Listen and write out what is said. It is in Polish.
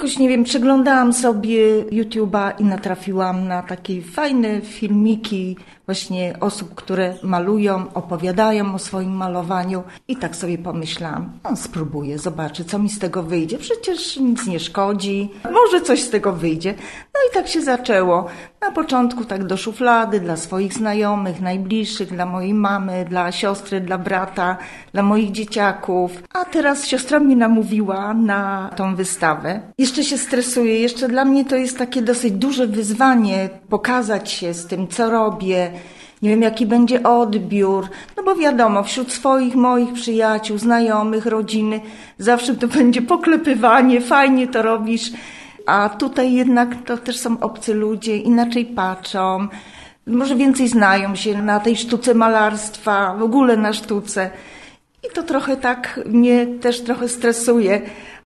Jakoś, nie wiem, przeglądałam sobie YouTube'a i natrafiłam na takie fajne filmiki właśnie osób, które malują, opowiadają o swoim malowaniu i tak sobie pomyślałam, spróbuję, zobaczę, co mi z tego wyjdzie. Przecież nic nie szkodzi, może coś z tego wyjdzie. No i tak się zaczęło. Na początku tak do szuflady, dla swoich znajomych, najbliższych, dla mojej mamy, dla siostry, dla brata, dla moich dzieciaków. A teraz siostra mnie namówiła na tą wystawę. Jeszcze się stresuję, jeszcze dla mnie to jest takie dosyć duże wyzwanie pokazać się z tym, co robię. Nie wiem, jaki będzie odbiór, no bo wiadomo, wśród swoich, moich przyjaciół, znajomych, rodziny zawsze to będzie poklepywanie, fajnie to robisz, a tutaj jednak to też są obcy ludzie, inaczej patrzą, może więcej znają się na tej sztuce malarstwa, w ogóle na sztuce i to trochę tak mnie też trochę stresuje.